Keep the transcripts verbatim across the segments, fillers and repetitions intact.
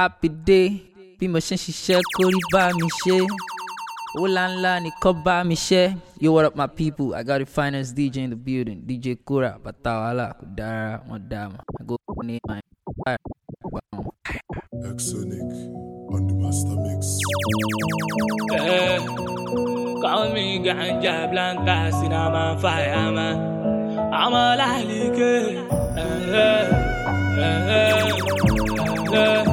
happy day. Bí mo ṣe ń ṣiṣẹ́ kórí bá mi ṣe. Owó ńláńlá ni kọ́ bá mi ṣe. Yo, what up my people? I got the finest D J in the building. D J Kura, bàtà wàhálà, kò dára, wọ́n dá ma. I go ní my fire. Exonic on the master mix. Eh, call me Ganja Blanca, Cinnamon Fireman. I'm a like it. Eh, eh, eh, eh,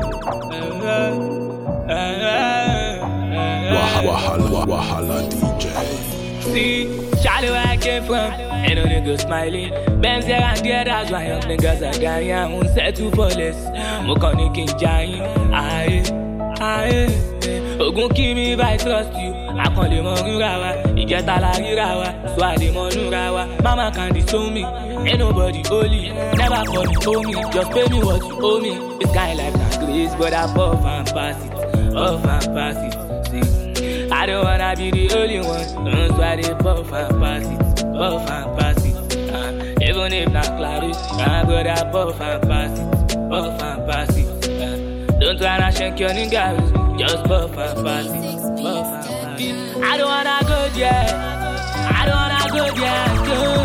eh, eh, eh. Wahala, Wahala D J. See, Charlie, where I came from, ain't no niggas smiling. Benz here and there, that's why young niggas are dying. I won't settle for less. Mokoni King Giant, aye, aye. Ogun kill me if I trust you. I can't live on Rawa. You get a la Rawa, so I live on Rawa. Mama can't disown me, ain't nobody holy. Never call me homie, just pay me what you owe me. It's kind of life not grace, but I puff and pass it, puff and pass it. See, I don't wanna be the only one, that's why they puff and pass it, puff and pass it. Uh, even if not clarity, I'm gonna puff and pass it, puff and pass it. Uh, don't try to shake your niggas, just puff and pass it, puff and pass it. I don't wanna go there, I don't wanna go there,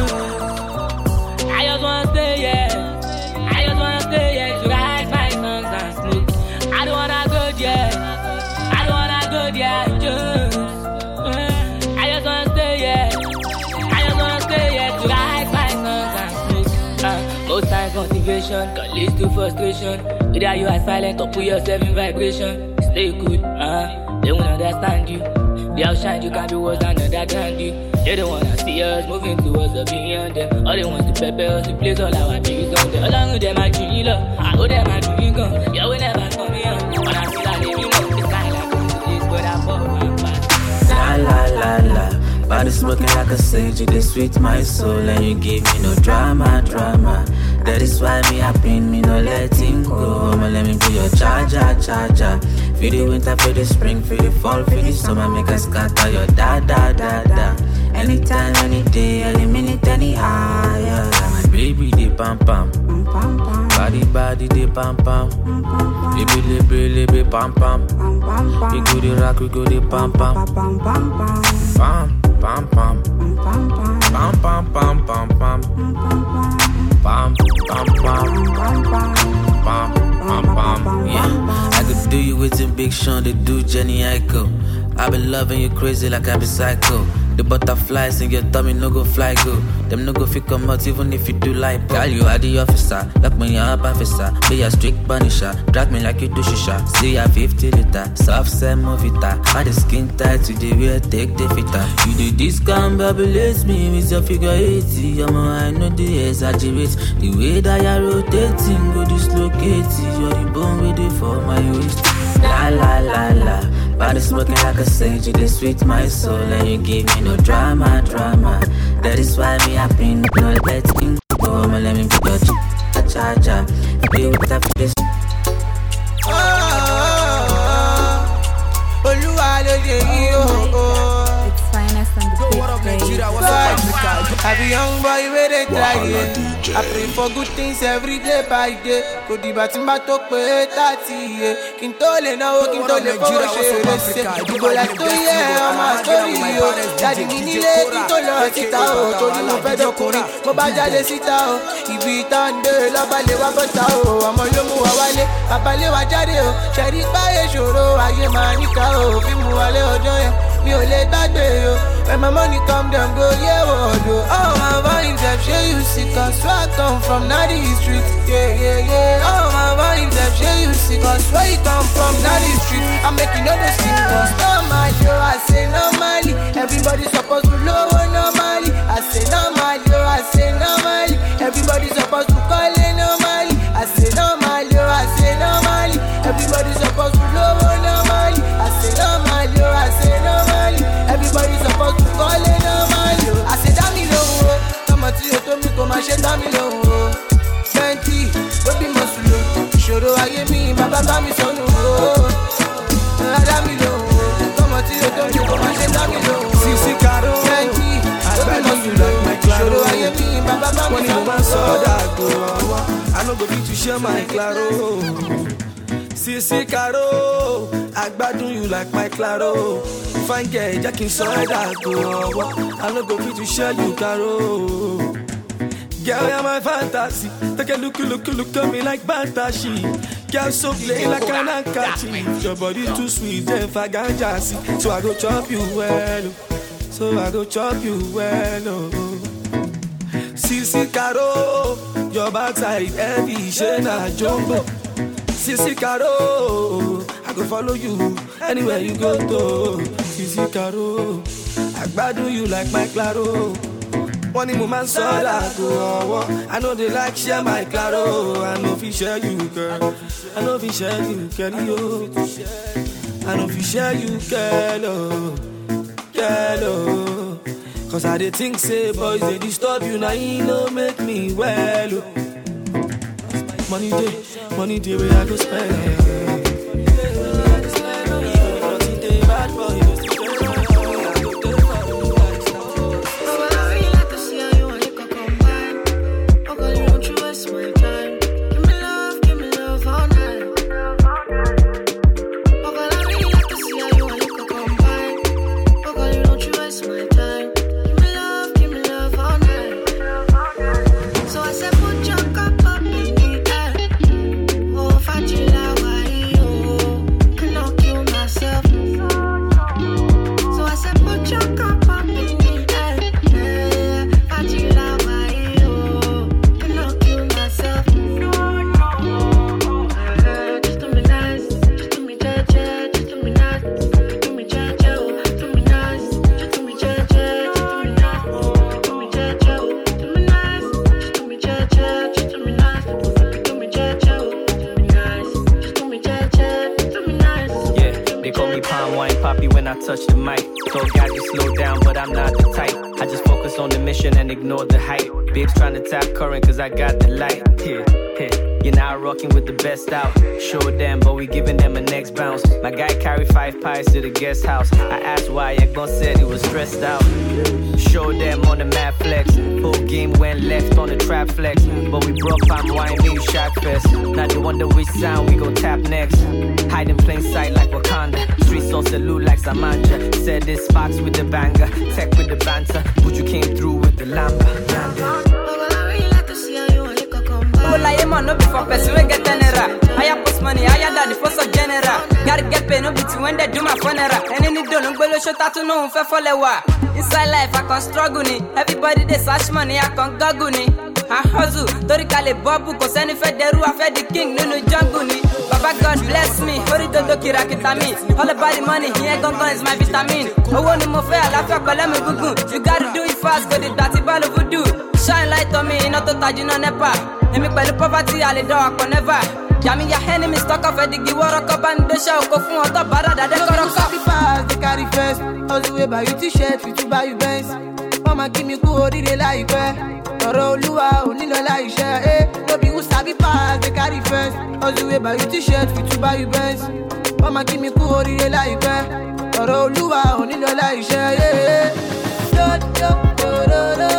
too. I just wanna stay here, I just wanna stay here to write my songs and smoke. I don't wanna go there, I don't wanna go there, too. I just wanna stay here, I just wanna stay here to write my songs and smoke. Uh, most times motivation can lead to frustration. Either you are silent or put yourself in vibration. Stay cool, uh, they won't understand you. They outshine you, can't be worse than underground you. They don't wanna see us moving towards the beyond them. All they want to prepare us to place all our babies on them. Along with them, I dream love, I know them, I dream gun. Yeah, we never come here. When I feel like they know, it's kind of like this, but I pop and pass. La la la la, body smoking like a sage, you dey sweet my soul, and you give me no drama, drama. That is why me happy, me no letting go. I'ma let me be your charger, charger. Feel the winter, feel the spring, feel the fall, feel the summer, make us scatter your da da da da. Anytime, any day, any minute, any higher. My baby, they pam pam, body body, they pam pam. Baby, libre, libre, pam pam. We go the rock, we go the pam pam, pam pam pam pam pam pam pam pam pam pam pam pam pam pam. Yeah, I could do you with a Big Sean, they do Jenny Aiko. I been loving you crazy like I be psycho. The butterflies in your tummy no go fly go. Them no go fit come out even if you do like girl, you are the officer, lock me up officer. Be a strict punisher, drag me like you do shisha. See a fifty liter, soft sand movita. Had the skin tight today, we'll take the fitter. You do this can babylate me with your figure eighty. I'm a, I know the exaggerate. The way that you're rotating, go dislocate. You're the bone with it for my waist. La la la la, body smoking like a sage, you dey sweet my soul, and you give me no drama, drama. That is why me happy, no letting go. I'ma let me be your ch- charger. Be with that face. Oh, Oluwa lo dey yo. It's finest and the What up, Nigeria? What's up, Africa? I be young boy where they try it. I pray for good things every day by day. Go di batimba to pe thirty yeah. Kintole na o kintole for share. You go like to yeah, I'm a story yo. Daddy mi ni le kintole sita o. Tori mo fẹ́ dọkùnrin, mo bá jáde síta o. Ibi ìtàndé lọ́ba lè wá bọ́ta o. Àmọ́ ló mú wa wálé, bàbá lè wá jáde o. Ṣẹ̀rí báyé ṣòro, ayé máa níkà o. Fi mú wálé ọjọ́ yẹn, mi ò lè gbàgbé o. When my money come down, go yeah, what do? Oh, my vibes, I've show you sick, cause where I come from, not the street. Yeah, yeah, yeah. Oh, my vibes, I've show you sick, cause where you come from, not the street. I'm making all the sick, cause normal, yo, I say normally. Everybody supposed to lower normally. I say normal, yo, I say normally. Everybody supposed to call it normally. I say normal, yo, I say normally. Everybody supposed to lower normally. I say normal, yo, I say normally. Everybody supposed to call it normal, yo. I say damn low, come on to you to me, come and shake damn low. Twenty, baby muscle, ṣòro ayé mi, bàbá bá mi sọnù o. Damn low, come on to you to me, come and shake damn low. Sisi Caro, Twenty, baby muscle, ṣòro ayé mi, bàbá bá mi sọnù o. I no go fit to share my claro. Sisi Caro, I gbadun you like my Claro. Fine girl, Jackie side I go. I no go fit to share you Caro. Girl, you're my fantasy. Take a look, look, look at me like Bantashi. Girl, so play like an ankachi. Your body too sweet, if I got jassy. So I go chop you well. So I go chop you well. Oh. Sisi Caro, your backside heavy, Shena Jumbo. Sisi Caro, I go follow you anywhere you go to. Sisi Caro, I gbadun you like my Claro. One woman saw I go. I know they like share my Claro. I know fi share you, girl. I know fi share you, girl. Yo. I know fi share you, girl. Oh. Girl. Oh. Cause I dey think say boys they disturb you now. You know make me well. Oh. Money day, money day where I go spend. Touch the mic, told guys to slow down, but I'm not the type. I just focus on the mission and ignore the hype. Babes trying to tap current cause I got the light. Yeah, yeah. You're now rocking with the best out. Show them, but we giving them a next bounce. My guy carried five pies to the guest house. I asked why, Ekbon said he was stressed out. Show them on the mad flex. Whole game went left on the trap flex. But we brought palm wine, new shot fest. Now they wonder which sound we gon' tap next. Hide in plain sight like Wakanda. Streets all salute like Samanja. Said this Fox with the banger, tech with the banter. But you came through with the lamba. I man no be for person we get tenera. I post money, I that the force of general. Gotta get paid no be to when they do my funeral. And any do no gbelo show tattoo no unfair for lewa. Inside life I can struggle ni. Everybody they search money I can goggle ni. I hustle, tori kale bobu cause any fed the rua fed the king no no jungle ni. Baba God bless me, hori to do kirakita me. All about the money, here gon gon is my vitamin. Owo ni mo fe alafia pele me gugun. You gotta do it fast, go the dirty ball of voodoo. Shine light on me, not to touch you no nepa. Let me pay the poverty, I'll do I never. Yami ya enemy stock of a diggy war up and the show go fun on the barra that they got fast, they carry first. All the way buy you t-shirt, we to buy you Benz. Mama give me cool, did they like it? Toro Lua, only no like share, eh? No be who sabi pass, they carry first. All the way buy you t-shirt, we to buy you Benz. Mama give me cool, did they like it? Toro Lua, only no like share, eh? Do do do do do.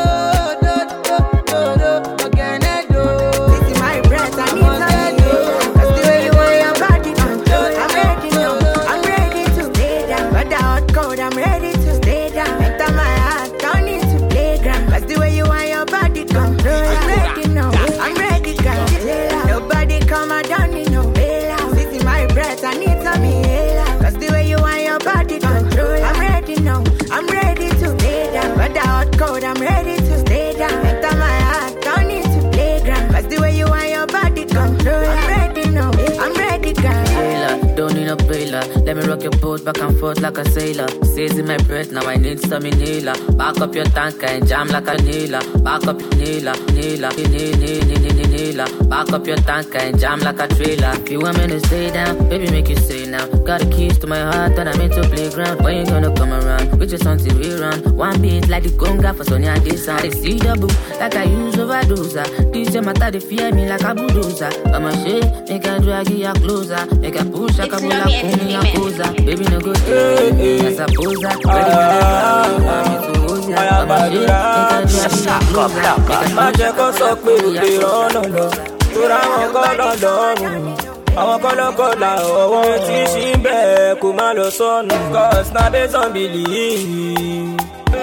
I'm ready to stay down. Enter my heart, don't need to play ground. Cause the way you want your body control. I'm ready now, I'm ready, girl. Sailor, don't need no bailer. Let me rock your boat back and forth like a sailor. Says in my breath, now I need some inhaler. Back up your tanker and jam like a nailer. Back up nailer, nailer, nailer, nailer. Back up your tanker and jam like a trailer. If you want me to stay down, baby make you stay now. Got the keys to my heart and I'm into playground. When you gonna come around? We just until we run. One beat like the conga for Sonia and this side. They see the boo like I use overdose. This your matter, they fear me like a bulldozer. I'm a shit, make I drag you closer. Make a push, I can pull up on me a poser. Baby no go stay, as a poser. Ready for the ground, I'm into Oza. I'm a shit, make I drag you closer. Make a push, I can pull up on me a poser. àwọn kọ́lọ́kọ́lá ọwọ́ tí ṣì ń bẹ̀ kó má lọ sọnù. Cause na based on belief.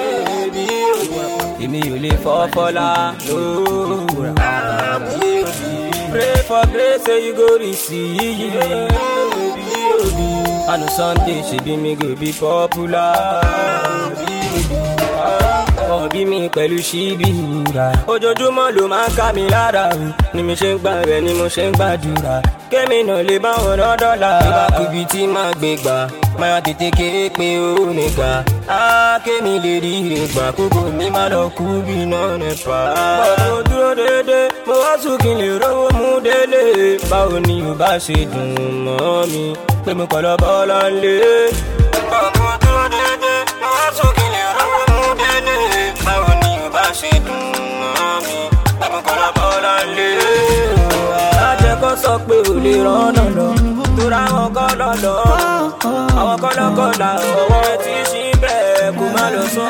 Èmi ò lè fọ́ fọ́lá lóòrà. Pray for grace say you go receive. I know someday she be me go be popular. Oh, bí mi pẹ̀lú ṣíbí ra. Ojoojúmọ́ ló máa ń ká mi lára o. Ni mi ṣe ń gbà rẹ̀ ni mo ṣe ń gbàdúrà. Kémi náà lè bá wọn rán dọ́là. Ìgbà kúbi tí máa gbé gbà. Máa tètè kéré pé ó nìgbà. Á kémi lè rí ìgbà. Kókò mi máa lọ kú bí náà nípa. Bọ̀dọ̀ dúró dédé. Mo wá sùn kí n lè rówó mú délé. Báwo ni ò bá ṣe dùn mọ́ mi? Pé mo kọ̀ lọ bọ́lá lé. Bọ̀dọ̀ dúró dédé. Mo wá sùn kí n lè rówó mú délé. Báwo ni ò bá ṣe dùn mọ́ mi? Pé mo kọ̀ lọ bọ́lá lé. Ajẹ́kọ́ sọ pé ò lè rọ́nà lọ. Tóra àwọn kọ́ lọ́lọ́. Àwọn kọ́ lọ́kọ̀ọ́lá. Ọwọ́ tí ṣì ń bẹ̀ kó má lọ sọ.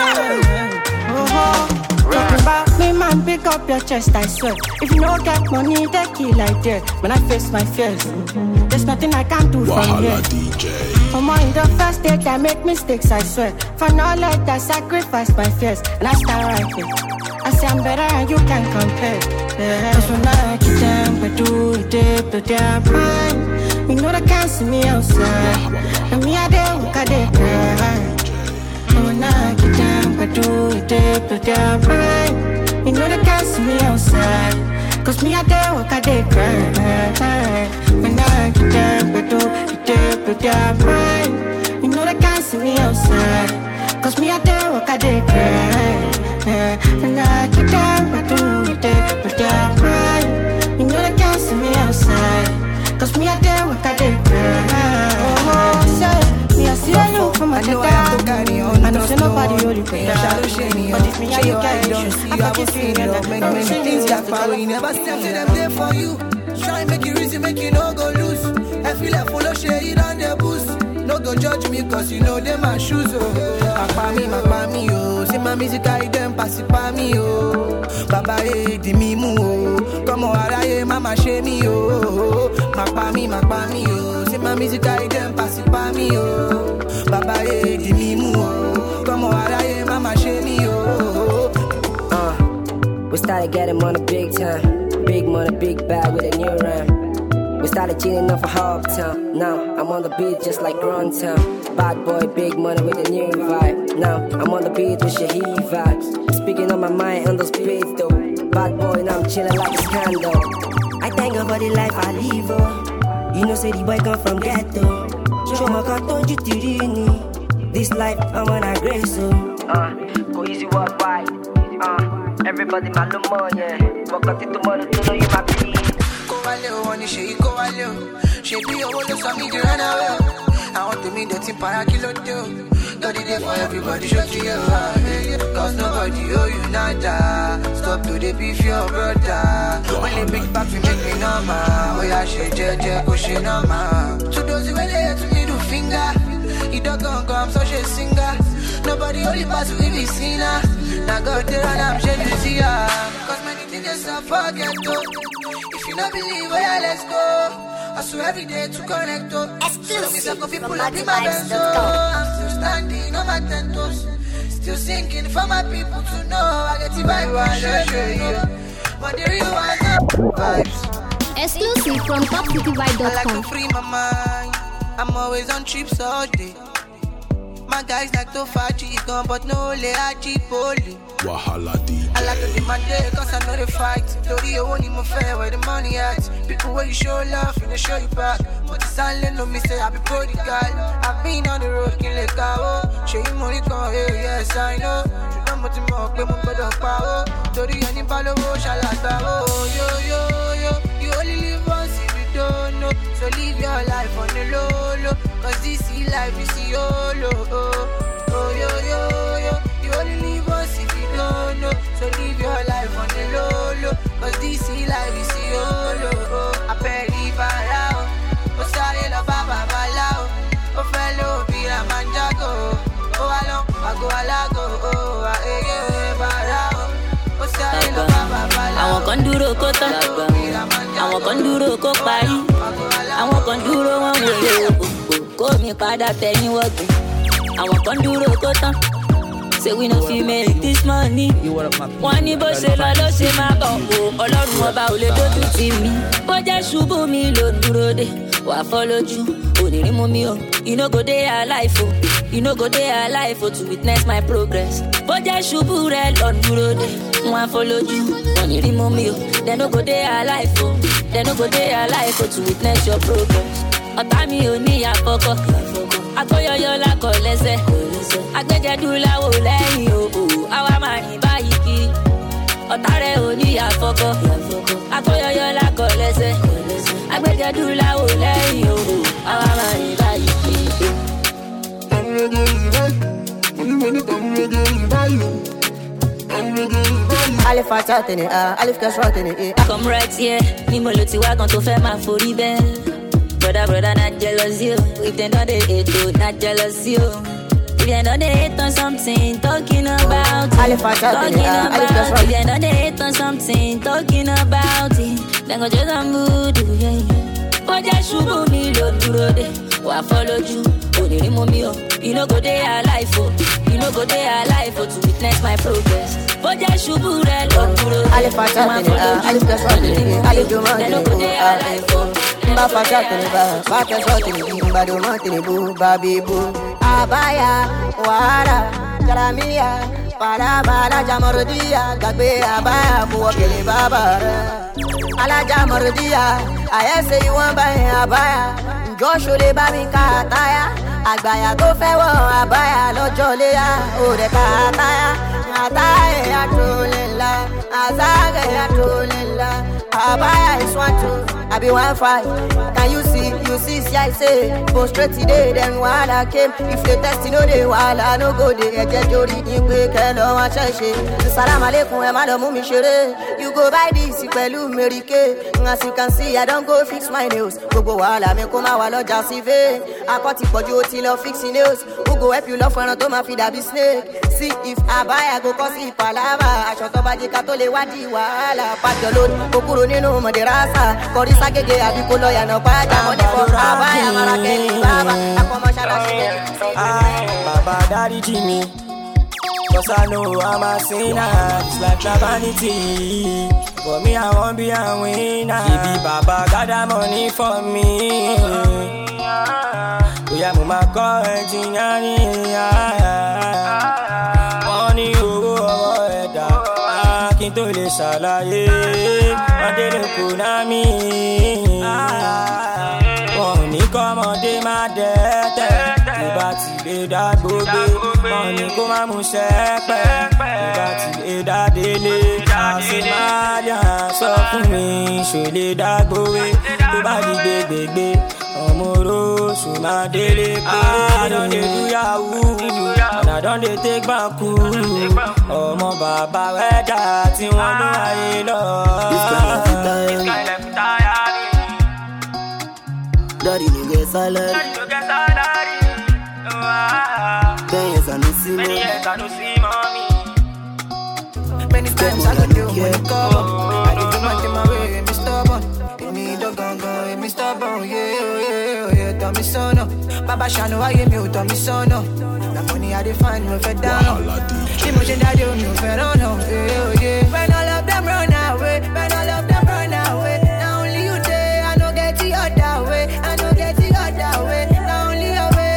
Talking about me, man, pick up your chest, I swear. If you don't get money, they kill like that. When I face my fears, there's nothing I can do from here. D J. For more in the first date, I make mistakes, I swear. For knowledge, I sacrifice my fears. And I start writing. I say I'm better and you can't compare. Yeah. Cause when I get down, but do it, dip, but they're mine. You know they can't see me outside. And me, I don't look at it, cry. When I get down, but do it, dip, but they're mine. You know they can't see me outside. Cause me, I don't look at it, cry. When I get down, but do it, dip, but they're mine. You know they can't see me outside. Cause me, I don't look at it, cry. When I get down, but do it, dip, but they're mine. You know they can't see me outside. Cause me, I don't look at it, cry. Oh, say. I see you from my data. I know say nobody only pay that. But if me and you get issues, I can keep feeling that many things that follow. You never step to them there for you. Try and make it easy, make you no go loose. I feel like full of shade on the boost. No go judge me cause you know them my shoes. Oh, my me, my me, oh. See my music, I them pass it by me, oh. Baba, eh, di mi mu, oh. Come on, araye, mama, shame me, oh. My me, my me, oh. See my music, I them pass it by me, oh. Baba, eh, di mi mu, oh. Come on, araye, mama, shame me, oh. Uh, we started getting money big time. Big money, big bag with a new rhyme. We started chilling off a half town. Now I'm on the beat just like Grunt Town. Bad boy, big money with a new vibe. Now I'm on the beat with Shaheed vibes. Speaking on my mind on those beats though. Bad boy, now I'm chilling like a scandal. I thank God for the life I live, oh. You know, say the boy come from ghetto. Show my car told you to this life, I'm on a grace, so. Uh, go easy, walk wide. Uh, everybody, my lumon, yeah. Walk out to tomorrow to know you my please. Wọ́n ní ṣe yí kó wálé o, ṣe bí owó ló sọ mí di run away o. Àwọn tèmi dẹ̀ ti para kí ló dé o. Lọ́dí dé for everybody ṣó ti yẹ o. Cause nobody owe you nada. Stop to dey beef your brother. Only big back fi make me normal. Oya ṣe jẹ́jẹ́ kó ṣe normal. To those wey dey to me do finger. Ìdọ́gọ̀ngọ̀ I'm such a singer. Nobody only pass with me sinner. Na God dey run am ṣe you see ya. Cause many things dey stop forget o. If you don't believe, well, yeah, let's go. I swear every day to connect up. Exclusive from people like my best. I'm still standing on my ten toes. Still singing for my people to know. I get the vibe, I show you. But the real ones are vibes. Exclusive from top city vibe dot com. I like to free my mind. I'm always on trips all day. My guys like to fight you, gone, but no le aji poli. Wahala D J. I like to do my day, cause I know they fight. Tori you won't even fair where the money at. People where you show love, and they show you back. But the silent no me say I be prodigal. I've been on the road, can't let go. Show you money come here, yes I know. You don't want to more, but I'm better power. Tori any follow, shall I go? Yo, yo, yo, you only live once if you don't know. So live your life on the low, low. Cause this is life, you see, oh, oh, oh, yo, yo, yo. You only live once if you don't know. So live your life on the low, low. Cause this is life, you see, oh, oh. I pay live around. Oh, sorry, la baba balao. Oh, fellow, be a manjago. Oh, along, I go alago. Oh, I eh, barao. Oh, sorry, la baba balao. Àwọn kan dúró kó tán, àwọn kan dúró kó parí. kan dúró wọn wèrè òpó kó mi padà tẹ̀yìn wọ́gbìn àwọn kan dúró kó tán. Say we no fit make this money. Wọ́n ní bó ṣe lọ ló ṣe máa bọ̀ wò. Ọlọ́run ọba ò lè dójú tì mí. Bó jẹ́ ṣubú mi ló dúró dé. Wà á fọ́ lójú, òní mú mi o. You no go dey alive o. You no go dey alive o to witness my progress. Bó jẹ́ ṣubú rẹ̀ lọ dúró dé. Wọ́n á fọ́ lójú, òní mú mi o. They no go dey alive o. They no go dey alive o to witness your progress. Ọ̀tá mi ò ní àfọkọ́. Agbóyọyọ lákọ̀ lẹ́sẹ̀. Agbẹ́jẹ́dú láwo lẹ́yìn òhò. Àwa máa rìn báyìí kí. Ọ̀tá rẹ̀ ò ní àfọkọ́. Agbóyọyọ lákọ̀ lẹ́sẹ̀. Agbẹ́jẹ́dú láwo lẹ́yìn òhò. Àwa máa rìn báyìí kí. Alif Fatat in it, Alif Kasrat in it. Come right here. Ni mo lo ti wá kan tó fẹ́ máa forí bẹ́ẹ̀. Brother, brother, not jealous you. If they know they hate you, not jealous you. If they know they hate on something, talking about it. Talking about it. If they know they hate on something, talking about it. Then go just and voodoo, yeah. But just shoot me, don't do it. Wa follow you, only remove me. You know go there alive, oh. You know go there alive, oh, to witness my progress. But just shoot me, don't do it. Alif Fatat in it, Alif Kasrat in it. Alif Duman in it. Mba fasha teniba, fasha shot tenibi, mba doma tenibu, baby boo. Abaya, wara, jaramia, para para jamorodia, gagbe abaya, buwa kele babara. Ala jamorodia, I say you want buy abaya, Joshua le babi kataya, agbaya to fe wo abaya lọ́jọ́ léyà, o de kataya, ataya atolela, azage atolela, abaya is one two. I be one five. Can you see? You see, see, I say, go straight today, then while I came. If they test, you know they while I no go there. Get your reading quick and no one change. Salam alaikum, I'm out of mummy shere. You go buy this, you pelu merike. As you can see, I don't go fix my nails. Go go while I make come out, just see ve. I got it for you till I fixing nails. Who go help you love for not to my feed a be snake. See if I buy, I go cause it palava. I shut up at the catole wadi wala. Pack your load, Kokuro Nino Maderasa. Kori Sagege, I be Kolo Yano Pada. Money for Abaya, Marake, Baba. I come on, Shara. Baba, Daddy Jimmy. Cause I know I'm a sinner. It's like a vanity. For me, I won't be a winner. Baby, Baba got the money for me. We are Muma Correggiani. Money over head. I can't do this. I did a Kunami. Money come on, they my debt. Ìbá ti lè dá gbogbo, ọ̀nì kó má mú ṣẹ́pẹ́. Ìbá ti lè dá délé, àṣẹ máa yà sọ fún mi. Ṣò lè dá gbowé, tó bá di gbégbégbé. Ọmọ oróṣù máa délé pé. I don dey do yahoo, and I don dey take banku. Ọmọ bàbá wẹ́dà tí wọ́n ló ayé lọ. Daddy no get salary. Ten years I no see mommy. Many times I go do when you come. I do do my thing my way, me stubborn. You need a gun gun, me stubborn. Yeah, yeah, yeah, tell me so no. Baba Shano, I give you, tell me so no. The money I define, me fed down. Emotion that you know, fed on, yeah, yeah. When all of them run away, when all of them run away. Now only you there, I don't get the other way. I don't get the other way. Now only your way.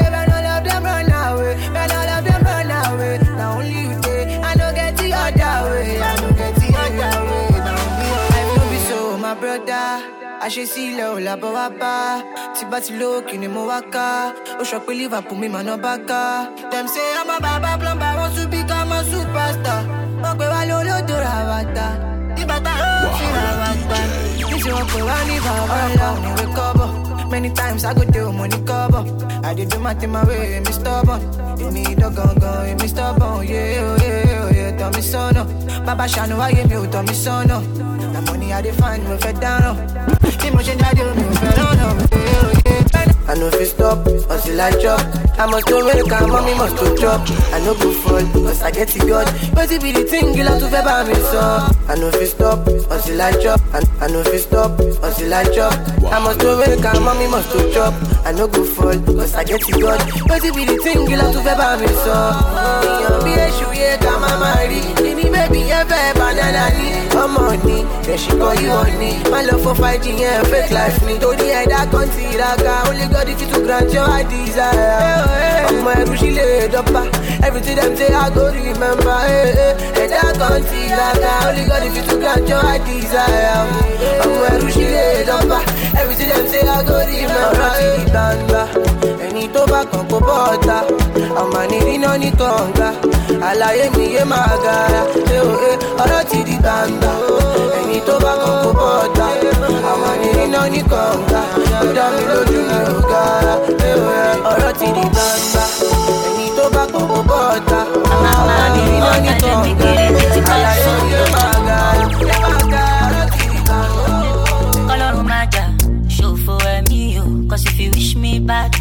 I should see low la bawaba. Tibati low kini mo waka. O shop Liverpool me man no baka. Them say I'm a baba plumber, want to become a superstar. Okwe wa lolo do rawata. Tibata o fi rawata. This you okwe wa ni baba ni we cover. Many times I go do money cover. I did do my thing my way, me stubborn. You need a gun gun, me stubborn. Yeah, yeah, yeah, tell me so no. Baba Shano, I give you, tell me so no. The money I define, me fed down. Emotion that you me fed down. I know if you stop, until I drop. I must do make a mommy must to drop. I know go fall, cause I get it God. But it be the thing, you love to feel by me, so I know if you stop, until until I chop. And I know if you stop until I chop. I must to wake and mommy must to chop. I no go fall, cause I get you God. But it be the thing you love to be by me, so you be a shoe, yeah, come on, marry. Baby, baby, yeah, baby, banana, come on, me. Then she call you on me. My love for five G, yeah, fake life, me. To the head, I can't see that guy. Only God if you to grant your desire. I'm my rushi laid up. Everything them say, I go remember. And I can't see that guy. Only God if you to grant your desire. I'm my rushi laid up. Everything them say, I go remember. Banga, any tobacco bota. I'm a needing on it tonga. Alaye mi ye magara. Ọ̀rọ̀ ti di banga. Any tobacco bota. I'm a needing on it tonga. Ọ̀dọ̀ mi lójú mi ò gara. Ọ̀rọ̀ ti di banga. Any tobacco bota. I'm a needing on it tonga. Alaye mi ye magara. Ọ̀rọ̀ ti di banga. Ọlọ́run má jà. Cause if you wish me bad,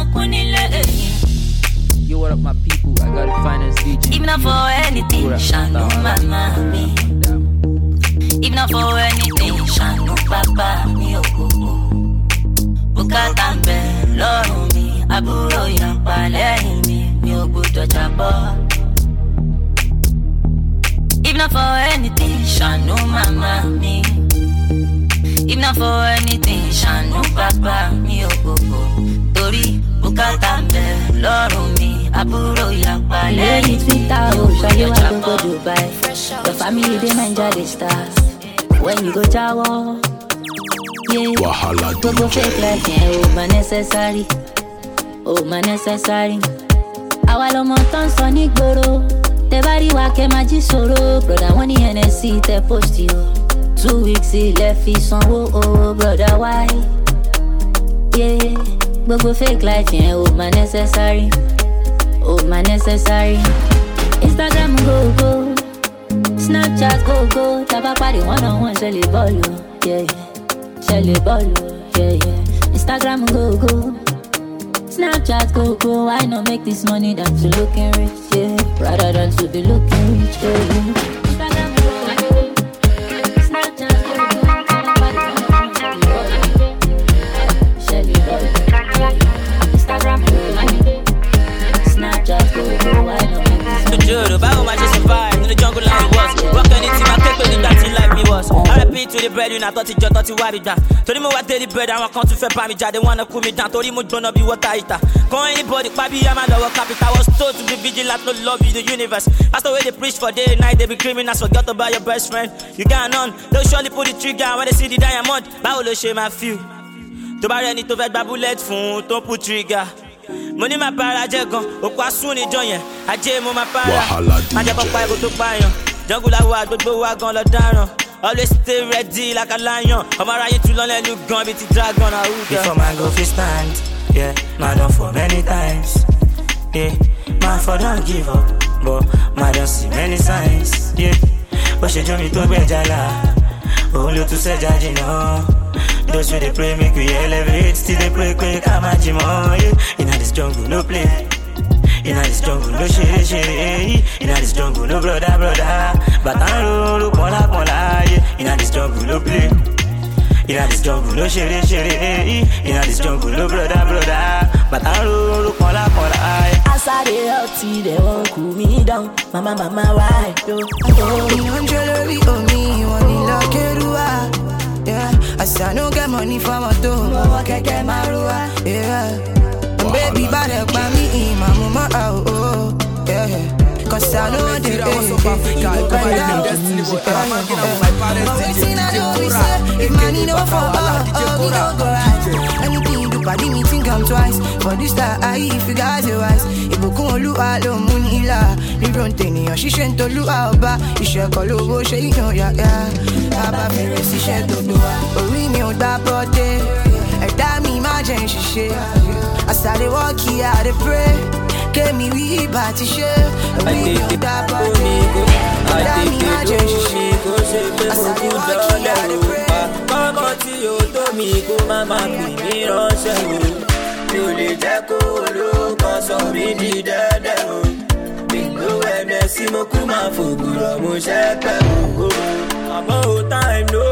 yo, what up, my people? I got the finest D J. Even not for anything, Shanu mama me. Even not for anything, Shanu papa me. Bukata mbe, lorun mi, aburo yapa lehin mi, mi o gbudo jabo. Even not for anything, Shanu mama me. If not for anything, Shanu papa mi o gogo. Tori bukata mbe lorun mi, aburo yapa leyin Twitter o, ṣayé wa go go Dubai. Your family dey Naija dey stars. When you go jawo, yeah. Wahala go go fake life, yeah. Oh my necessary, oh my necessary. Àwa lọmọ tó ń sọ nígboro, tẹ́ bá rí wa kẹ́ máa jí sọ̀rọ̀. Brother wọ́n ní N S C tẹ́ post yo. Two weeks left fi sanwó, oh brother why? Yeah, gbogbo fake life yẹn oh my necessary, oh my necessary. Instagram go go, Snapchat go go, taba party one on one ṣẹlẹ̀ bọ́ọ̀lù, yeah, ṣẹlẹ̀ bọ́ọ̀lù, yeah yeah. Instagram go go, Snapchat go go, why not make this money than to looking rich, yeah, rather than to be looking rich, yeah. To the bread, you not thought it just thought you were down. Told me what daily bread, I want to feel by me, they wanna cool me down. Told him gonna be what I eat. Call anybody, Pabi, I'm a lower capital. I was told to be vigilant, no love you, the universe. That's the way they preach for day and night, they be criminals, forget about your best friend. You got none, they'll surely put the trigger when they see the diamond. Baolo shame I feel. To buy any to vet bullet phone, don't put trigger. Money my para jagon, okwa soon join. I jam my para. I just pop go to buy. Jungle I was, but go wagon la down. Always stay ready like a lion. I'm around to learn you gun with the dragon. Before my go fi stand, yeah, my done for many times. Yeah, my for don't give up, but my don't see many signs. Yeah, but she join me to Bejala. Oh, you to say judge, no. Those who they pray make we elevate, still they pray quick, I'm a Jimo. Yeah, in this jungle no play. In this jungle, no shit, shit. In this jungle, no brother, brother. But I don't look more like more like. In this jungle, no play. In this jungle, no shit, shit. In this jungle, no brother, brother. But I don't look more like more like. As I dey healthy, they won't cool me down. Mama, mama, why? Yo, oh, me on jewelry on me, money like Kerua. Yeah, I say I no get money for my door, but I get my rua. Yeah. Baby, bad up by me, my mama, oh, oh, yeah, yeah. Cause I know the day, you go find out. Everything I do, we say, if money no for all, oh, we don't go right. Anything you do, body me think I'm twice. For this time, I, if you guys are wise, if you come look at the moon, hila. You don't think you she shan't to look out, but you should call over, she know, yeah, yeah. Baba, me, she shan't to do it. But we know that birthday, and that me, imagine she share. I started walking out the pray. Get me we party share. We know that body. I take it go I started walking out the pray. Mama ti o to mi ko mama bi mi ránṣẹ́ o. Mi ò lè jẹ́ kó olókan sọ mí di dẹ́dẹ́ o. Mi ló ẹ̀mẹ́ sí mo kú máa fògùrọ̀ mo ṣẹ́ pẹ́ o. Àmọ́ o time no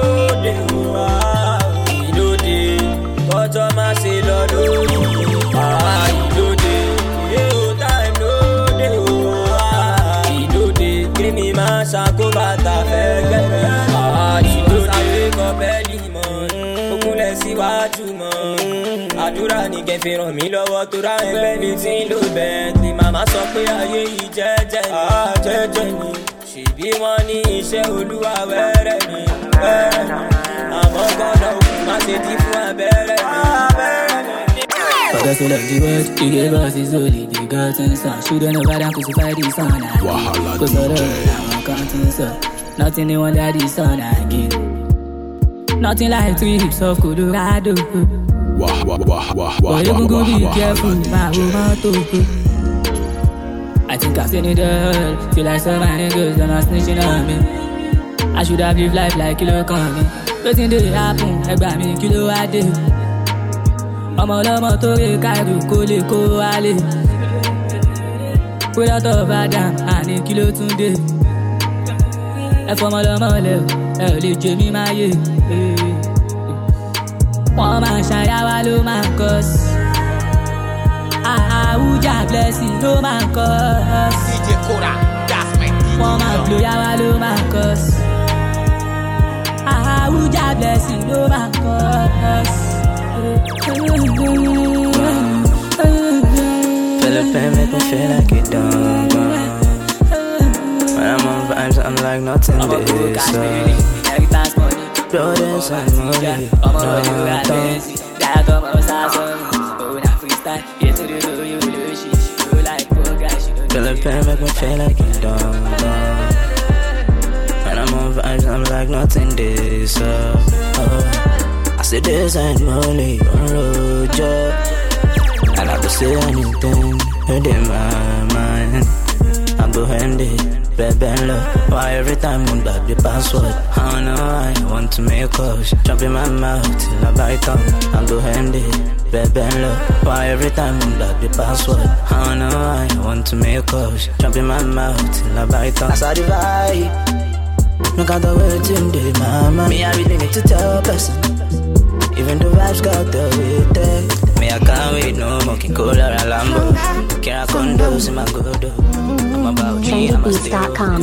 síwájú mọ́. Àdúrà ní kẹfì ràn mí lọ́wọ́ tó ra ẹgbẹ́ mi tí ń lò Bentley. Màmá sọ pé ayé yìí jẹ́jẹ́ ni. Jẹ́jẹ́ ni. Ṣèbí wọ́n ní iṣẹ́ Olúwa wẹ́rẹ́ ni. Wẹ́rẹ́ ni. Àmọ́ gbọ́dọ̀ òkú má ṣe dí fún abẹ́rẹ́ ni. Father still of the world, he gave us his only begotten son. Shouldn't have had crucify the son again. Cause all of I'm counting so. Nothing they want that the son again. Nothing like three hips of Colorado. But you go be careful, my woman too. I think I've seen it all. Feel like so many girls that are snitching on me. I should have lived life like kilo coming. Nothing did happen, I got me kilo a day. I'm all over to the Cairo, Kole, Koale. Put out of Adam, and a kilo today. If I'm all over level, early Jimmy, my year. One man, Shaya, Wallo, man, cause. Ah, Uja, blessing, no man, cause. D J Kora, that's my D J. One man, Blue, Wallo, man, cause. Ah, Uja, blessing, no man, cause. Philippine make me feel like it done. When I'm on vibes, I'm like nothing this. So brothers and money, Philippine make me feel like it done. When I'm on vibes, I'm like nothing this. So I say this ain't money on road job. And I don't say anything within my mind. I go handy, baby, look. Why every time I'm back the password? I don't know I want to make calls. Jump in my mouth till I bite up. I go handy, baby, look. Why every time I'm back the password? I don't know I want to make calls. Jump in my mouth till I bite up. I saw the vibe. Look at the way in the mama. Me, I really need to tell a person. Even the vibes got the way there. Me, I can't wait no more. King Cola and Lambo. Kira condos in my good. I'm about G, I'm a dot com.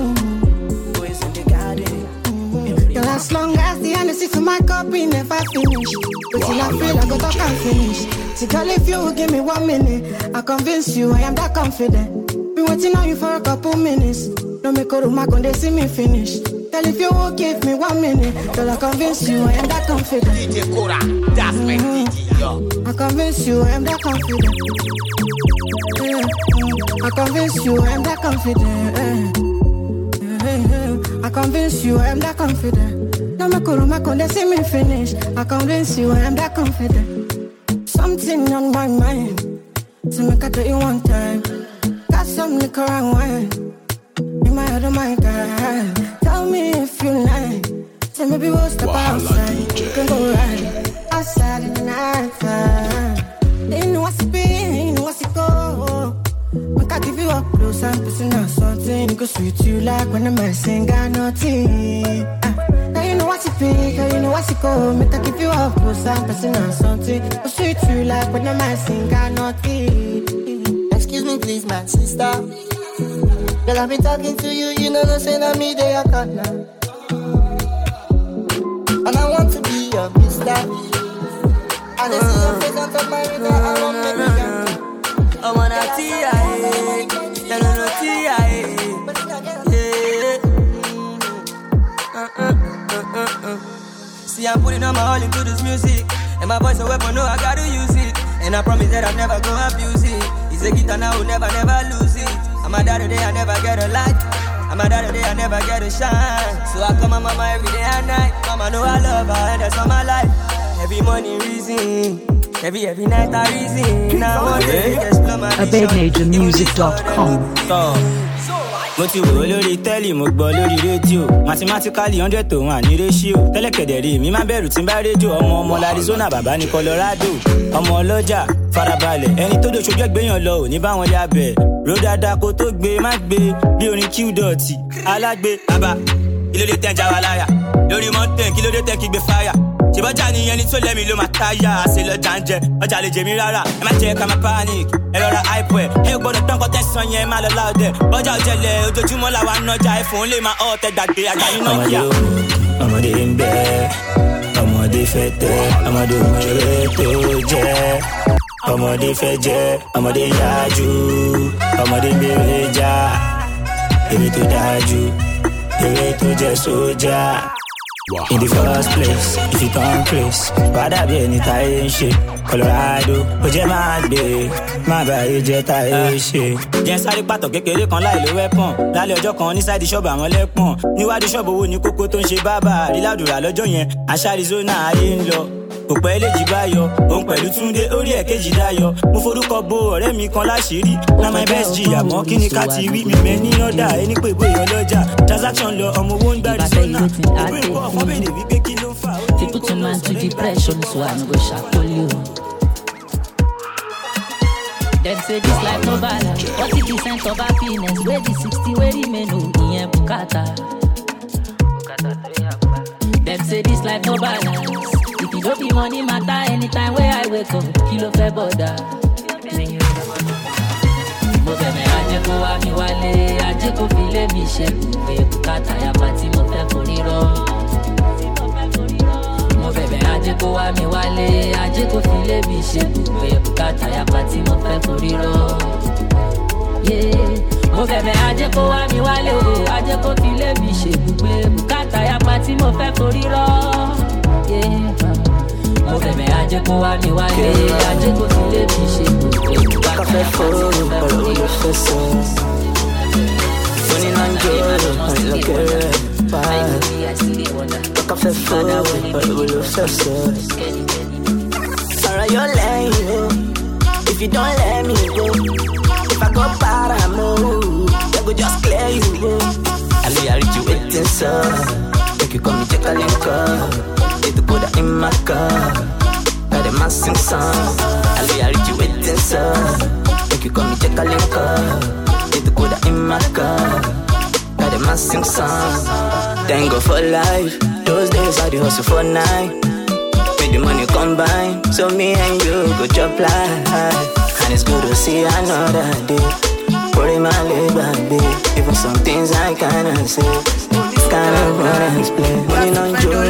Girl, as long as the energy to my cup, we never finish. But till I feel I go talk and finish. See, girl, if you give me one minute, I convince you I am that confident. Been waiting on you for a couple minutes. Don't make a room, I can they see me finish. Girl, if you won't give me one minute, girl, I convince you I am that confident. D J Kora, that's my D J, yo. I convince you I am that confident. Yeah. I convince you I am that confident. Yeah. I convince you I am that confident. Don't make a room, I can they see me finish. I convince you I am that confident. Something on my mind, so make I tell you one time. Got some liquor and wine. In my head, oh my God. Tell me if you like. Say maybe we'll step outside. You can go right outside in the night time. They know what's it be, they know what's it go. Make I give you up close and personal something. Go sweet you like when the man sing got nothing. Uh, now you know what's it be, now you know what's it go. Make I give you up close and personal something. Go sweet you like when the man sing got nothing. Excuse me please my sister. Girl, I've been talking to you, you know, no say that me they are cut now. And I want to be your mister. And I see your face on top my river, I want to make you. I wanna T I A, I don't know T I A. Yeah. See, I'm putting on my all into this music. And my voice a weapon, no, I gotta use it. And I promise that I'll never go abuse it. It's a gift and I will never, never lose it. I'm a daddy day, I never get a light. I'm a daddy day, I never get a shine. So I call my mama every day and night. Mama know I love her, and that's all my life. Every morning reason, every every night I reason. Now one day explore my a big major music dot com. Mo ti wò lórí tẹ́lì, mo gbọ́ lórí rédíò. Mathematically hundred to one ní ratio. Tẹ́lẹ̀kẹ̀dẹ̀rẹ̀ mi máa bẹ̀rù tí n bá rédíò. Ọmọ ọmọ l'Arizona, bàbá ní Colorado. Ọmọ ọlọ́jà farabalẹ̀. Ẹni tó dé ṣojú ẹgbẹ́yàn lọ ò ní bá wọn yá bẹ̀. Ro dáadáa kó tó gbé má gbé. Bí orin Q dọ̀tì. Alágbé bàbá kí ló dé tẹ́ ń já wa láyà. Lórí mountain kí ló dé tẹ́ kí gbé fáyà. Ṣèbọ́jà ni ẹni tó lẹ́mi ló máa táyà. Àṣẹ lọ́jà ń jẹ, ọjà lè jẹ mí rárá. Ẹ má jẹ́ ká máa panic, ẹ rọra hype ẹ̀. Ẹ ò gbọ́dọ̀ tán kọ́ tẹ̀sán yẹn, má lọ láòdẹ̀. Bọ́jà òjẹ̀lẹ̀ ojoojúmọ́ làwa ń nọjà. Ẹ̀fọn lè máa ọ̀ tẹ gbàgbé àgbà nínú ọjà. ọmọdé ń bẹ ọmọdé fẹ́ tẹ́ ọmọdé òmùrè tó jẹ́ ọmọdé fẹ́ jẹ́ ọmọdé yájú ọmọdé ń bèrè já èrè tó dájú èrè tó jẹ́ sójà. In the first place, if you come place, bada bí ẹni táyé ń ṣe. Colorado, ó jẹ́ máa gbé, má bàyé jẹ́ táyé ṣe. Jẹ́ sáré pàtó kékeré kan láì lo wẹ́pọ̀n. Lálẹ́ ọjọ́ kan ní sáìdì ṣọ́ọ̀bù àwọn lẹ́pọ̀n. Níwájú ṣọ́ọ̀bù owó ní kókó tó ń ṣe bábà. Rí ládùúrà lọ́jọ́ yẹn, àṣà Arizona ayé ń lọ. Kò pẹ́ eléjì bá yọ, òun pẹ̀lú Túndé orí ẹ̀ kejì dáyọ. Mo forúkọ bo ọ̀rẹ́ mi kan láṣìírí. Na my best G àmọ́ kí ni ká ti wí mi mẹ́ ní ọ̀dà ẹni pé ìbò èèyàn lọ́jà. Transaction lọ ọmọ owó ń gbá Arizona. Ìgbé ìkọ́ ọ̀fọ́ bèèrè wípé kí ló ń fà. They put a man to depression, so I no go shackle you. Them say this life no balance. forty percent of happiness, where the sixty where the menu, in bukata. Them say this life no balance. If you don't be money matter, anytime where I wake up, kilo fe border. Mo fẹ́ mẹ́ ajé kó wá mi wálé, ajé kó fi lé mi ṣe pé bùkátà yapa tí mo fẹ́ forí rọ́. Mo fẹ́ mẹ́ ajé kó wá mi wálé, ajé kó fi lé mi ṣe pé bùkátà yapa tí mo fẹ́ forí rọ́. Mo fẹ́ mẹ́ ajé kó wá mi wálé o, ajé kó fi lé mi ṣe pé bùkátà yapa tí mo fẹ́ forí rọ́. Mo fẹ́ mẹ́ ajé kó wá mi wálé, ajé kó fi lé mi ṣe pé bùkátà yapa tí mo fẹ́ forí rọ́. Money not good, I look at it, bye. Look up the food, but we look so sad. Alright, you're lying, yo. If you don't let me go, if I go paramo, I go just clear you, go. I know I reach you waiting, so make you come and check a link up. Get to put that in my car. Got a massive song. I know I reach you waiting, so make you come and check a link up. To put that in my car. Got a massive song. Thank God for life. Those days I do hustle for night. Make the money combine. So me and you go chop life. And it's good to see another day. Putting my leg back, babe. Even some things I cannot say. Cannot run and explain. Money not joy.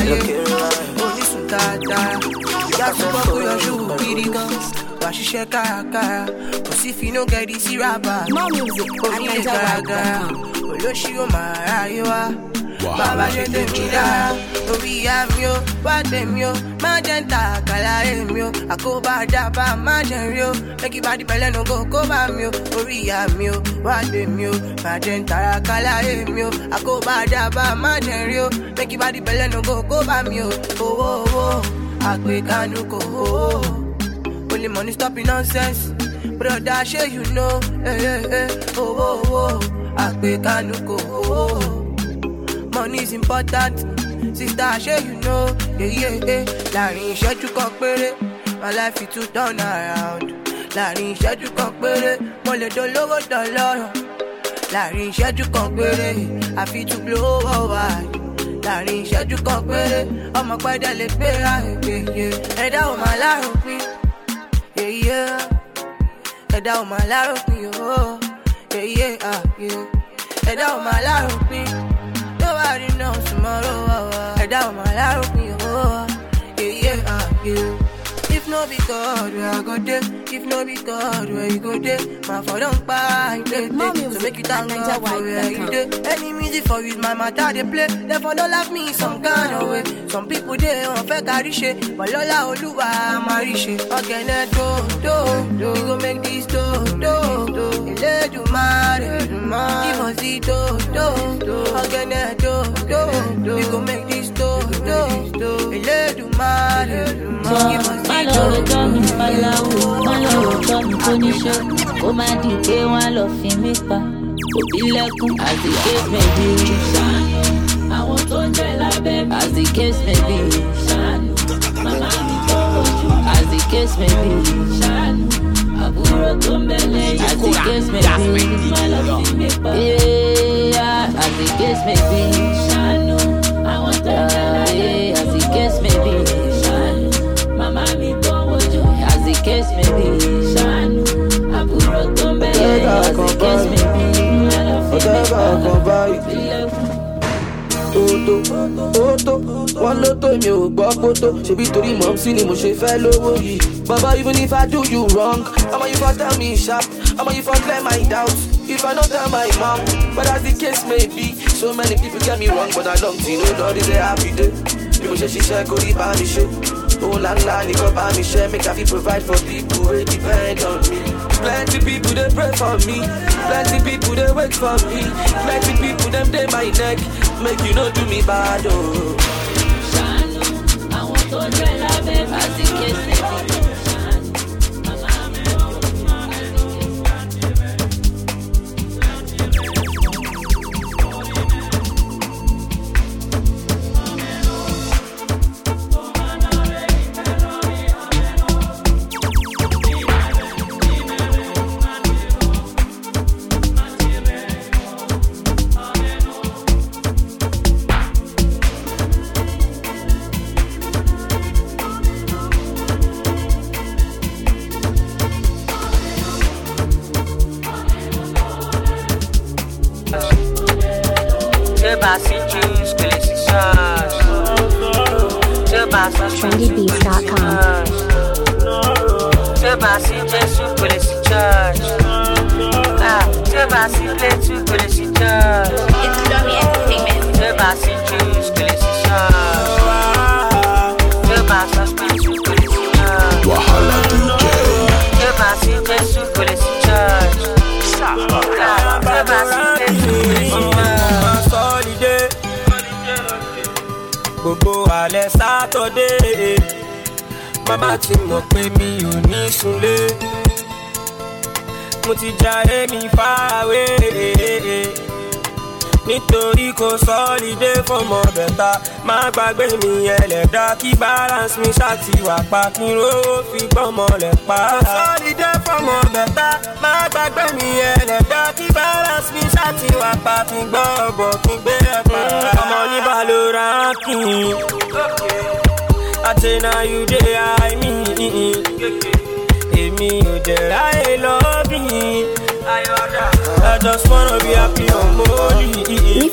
Why she shake her car? Cause if you no get this rapper, more music, I need a gaga. Olo she o mara Baba je te mira, obi amio, wa temio, magenta kala emio, akoba daba magenrio, make your body pele no go koba mio, obi amio, wa temio, magenta kala emio, akoba daba magenrio, make your body pele no go koba mio, oh oh oh, akwe kanuko oh. Only money stopping nonsense. Brother, sure you know. Hey, hey, hey. Oh, oh, oh. Akbe kanuko. Oh. Money is important. Sister, sure you know. Yeah, yeah, yeah. Láàrin ìṣẹ́jú kan péré. My life is to turn around. Láàrin ìṣẹ́jú kan péré. Mo lè dolówó dọlọ́rọ̀. Láàrin ìṣẹ́jú kan péré. I fit to blow wide. Láàrin ìṣẹ́jú kan péré. Ọmọ pẹ́dẹ́ lè gbé àgbègbè. Ẹ̀dá ò máa lárùn pín. Yeah, yeah. Ẹ̀dá ò máa láròpin o. Yeah, yeah, ah, yeah. Ẹ̀dá ò máa láròpin. Nobody knows tomorrow. Ẹ̀dá ò máa láròpin o. Yeah, yeah, ah, yeah. If no be God, where I go there. If no be God, where you go there. My for don't buy, play, play. So make you thank God for where you there. Any music for you, my matter they play. Therefore don't laugh me some kind of way. Some people they on fake carry shit, but Lola Oluwa marry shit. Okay, let's go, do, do. We go make this do, do, do. Let you marry, give us the do, do, do. Okay, let's do, do, do. We go make this do, do, do. Let you marry, give us the Malo tọ́ mi faláwo, malo tọ́ mi kò ní ṣe. Ó máa di pé wọ́n lọ fi mí pa. Òbí lẹ́kùn as the case may be. Ṣàánú àwọn tó ń jẹ lábẹ́ mi. As the case may be. Ṣàánú màmá mi tó ojú. As the case may be. Ṣàánú àbúrò tó ń bẹ lẹ́yìn. As the case may be. Má lọ fi mí pa. As the case may be. Ṣàánú àwọn tó ń jẹ lábẹ́ mi. As the case may be. Ṣàánú màmá mi tó ojú. As the case may be. Ṣàánú àbúrò tó ń bẹ lẹ́yìn. As the case may be. Má lọ fi mí pa. Toto, Toto, one lotto mi ò gbọ́ kótó. Ṣebí torí mọ̀ sí ni mo ṣe fẹ́ lówó yìí. Baba, even if I do you wrong, I'ma you for tell me sharp, I'ma you for clear my doubts. If I don't tell my mom, but as the case may be, so many people get me wrong, but I don't think nobody say happy day. People say she share go by me shit. Oh la la, ni go by me share, make I feel provide for people who depend on me. Plenty people they pray for me, plenty people they wait for me, plenty people them they my neck, make you not do me bad oh. Shanu, I want to dwell a bit as the case may be. trendy beats dot com. It's Dummy Entertainment. Wahala D J. Gbogbo alẹ́ Saturday, mama ti mọ̀ pé mi ò ní sunlé. Mo ti jayé mi far away, nítorí kò sọ́lidé fọmọ bẹ̀ta. Má gbàgbé mi ẹlẹ́dá kí balance mi ṣáàtì wà pa kí n rówó fi gbọ́mọ lẹ̀ pa. Kò sọ́lidé fọmọ bẹ̀ta. Má gbàgbé mi ẹlẹ́dá kí balance mi ṣáàtì wà pa kí n gbọ́ ọ̀bọ̀ kí n gbé ẹ̀ pa. Ọmọ ní balora kì í. Àti na you dey high me. Èmi ò dẹ̀ ráyè lọ́bì. I just wanna be happy on money.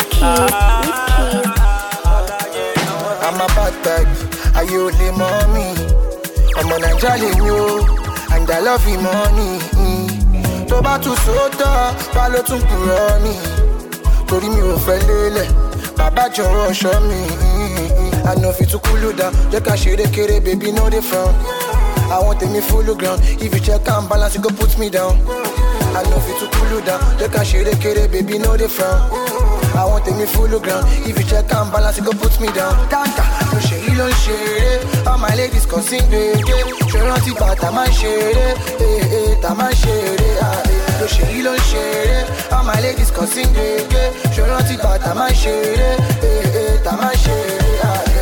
I'm a bad type, are you the mommy? I'm on a jolly new, and I love you money. Tó bá tún sódà, bá ló tún kúrò ní. Torí mi ò fẹ́ lélẹ̀, bàbá jọ̀wọ́ ṣọ́ mi. I know fit to cool you down, jẹ́ ká ṣeré kéré, baby no dey frown. I want me full ground, if you check and balance, you go put me down. I know fit to cool you down, jẹ́ ká ṣeré kéré, baby no dey frown. I want me full ground, if you check and balance, you go put me down. Tanta, no ṣèyí ló ń ṣeré, all my ladies kan sí gbèdé. Ṣé rántí bá tá máa ń ṣeré, eh eh tá máa ń ṣeré, ah eh. No ṣèyí ló ń ṣeré, all my ladies kan sí gbèdé. Ṣé rántí bá tá máa ń ṣeré, eh eh tá máa ń ṣeré, ah eh.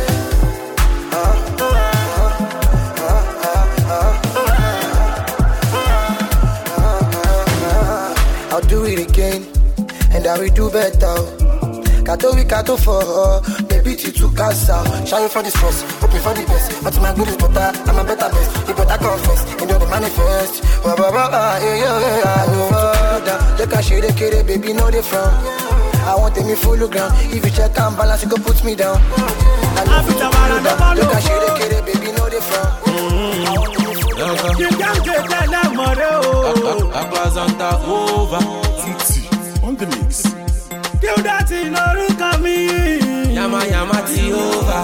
I'll do it again, and I will do better. Kato we kato for her, baby to casa. Shine for this first, hoping for the best. But my good is better, I'm a better best. You better confess, you know the manifest. Wah wah wah, yeah yeah yeah. I know further, look at shade kere, baby know the front. I want me full ground. If you check and balance, you go put me down. I know further, look at shade kere, baby know the front. You can't get that more. Akwazanta over Titi on the mix. Kill that in orúkọ mi. Yama yama ti over.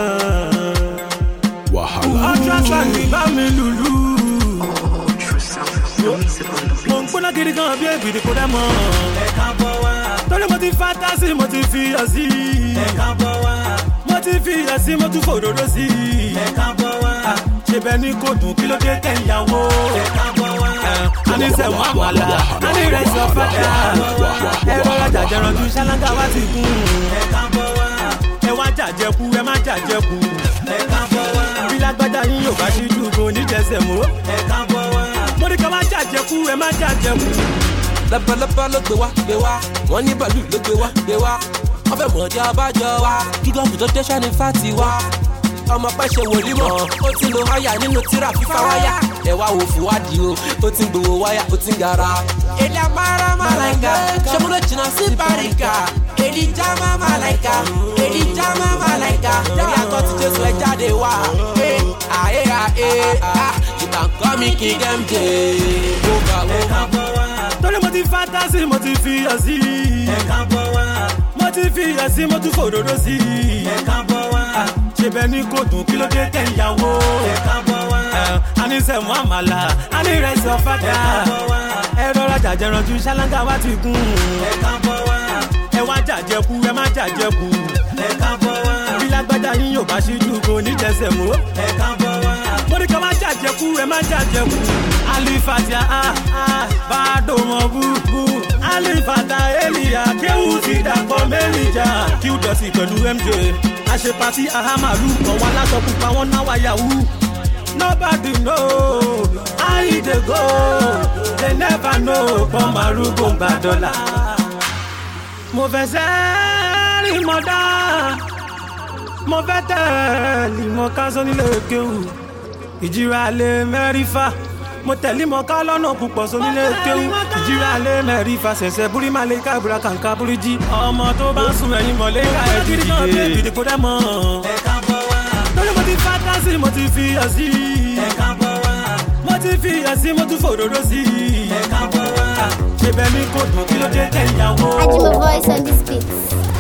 Wahala. Ultrasound mi bá mi lùlù. Mo ń gbóná gidi gan bí èbìdì kò dẹ́ mọ́. Ẹ̀ka bọ̀ wá. Torí mo ti fantasi, mo ti fi yọ̀ sí. Ẹ̀ka bọ̀ wá. Mo ti fi yọ̀ sí, mo tún fòdòdó sí. Ẹ̀ka bọ̀ wá. Ṣé bẹ́ẹ̀ ni kò dùn kí ló dé kẹ́yàwó? Ẹ̀ka bọ̀ wá. Ani sẹ wọn àmàlà, ani rẹ sọ fàdà. Ẹ rọra jàjẹ ranjú ṣáláńgá wá ti kún. Ẹ wá jàjẹkú, ẹ má jàjẹkú. Bí lágbájá yín yóò bá ṣí dùgbò níjẹsẹ̀ mọ́. Mo ní ká má jàjẹkú, ẹ má jàjẹkú. Lábàlábà ló gbé wá, gbé wá. Wọ́n ní bàálù ló gbé wá, gbé wá. Wọ́n fẹ́ mọ̀ ọjọ́ abájọ wa. Kí gọ́ọ̀fù tó dé ṣẹ́ni fáti wá. Ọmọ pẹ́ ṣe wòlímọ̀, ó ti lo háyà nínú tíra fífa wáyà. Ẹ wá wo fún wádìí o, ó ti ń gbowó wáyà, ó ti ń gara. Èdè àmàrà màláìka, ṣọ́múlò jìnnà sí Bàríkà. Èdè jámà màláìka, èdè jámà màláìka. Lórí àtọ́ ti Jésù ẹ jáde wá. Ayé ayé, you can call me King M J. Torí mo ti fantasy, mo ti fi yọ̀ sí. Mo ti fi yọ̀ sí, mo tún fòdòdó sí. Ṣé bẹ́ẹ̀ ni kò dùn kí ló dé tẹ̀ ìyàwó? A ní sẹ̀mú àmàlà, a ní ìrẹsì ọ̀fadà. Ẹ rọra jàjẹranjú ṣáláńgá wá ti gùn. Ẹ wá jàjẹkú, ẹ má jàjẹkú. Bí lágbájá yín yóò bá ṣíjú kò ní jẹsẹ̀ mú. Mo ní ká má jàjẹkú, ẹ má jàjẹkú. Alifata ah ah, bàdó mọ̀ búbú. Alifata Elia, kéwù ti dàpọ̀ mẹ́rìnjà. Kí ó dọ̀sí pẹ̀lú M J. Àṣepàtì ahamalu, kan wá látọ̀ pupa wọn náà wá yahoo. Nobody know how e dey go. They never know pọ́n màrúgbó ń gba dọ́là. Mo fẹ́ sẹ́ẹ̀rì mọ́dá. Mo fẹ́ tẹ̀lé mọ́ kánsán nílé kéwù. Ìjìrà lè mẹ́rìfà. Mo tẹ̀lé mọ́ ká lọ́nà púpọ̀ sónílé kéwù. Ìjìrà lè mẹ́rìfà ṣẹ̀ṣẹ̀ búrí máa lè ká ìbúra kàǹkà búrí jí. Ọmọ tó bá ń sùn ẹ̀yìn mọ̀lẹ́ ká ẹ̀ dìde. Dìde kó dẹ́ mọ́. Lórí mo ti fantasy, mo ti fi yọ̀ sí. Mo ti fi yọ̀ sí, mo tún fòdòdó sí. Ṣé bẹ́ẹ̀ ni kò dùn kí ló dé tẹ̀ ìyàwó? I do a voice on this beat.